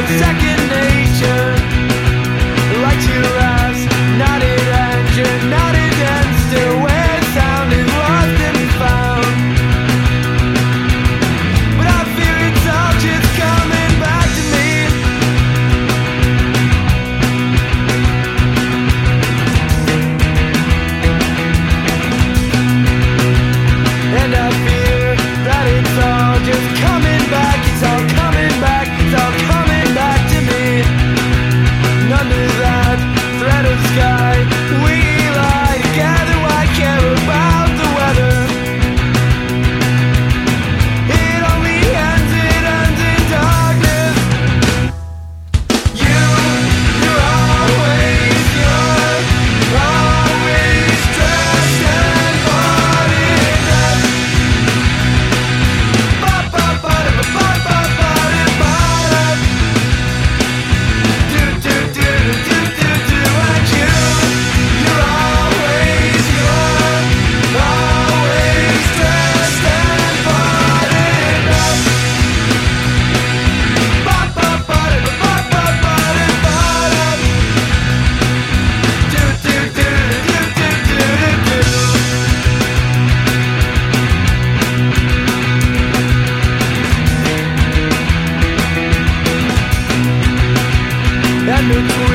second nature. Like to last, knotted engine, knotted still where sound is lost and found. But I fear it's all just coming back to me. And I fear that it's all just coming back. It's all coming back. It's all coming back to me. Under that thread of sky, we lie together. Why care about the weather? It only ends in darkness. You're always dressed and bought in that. And between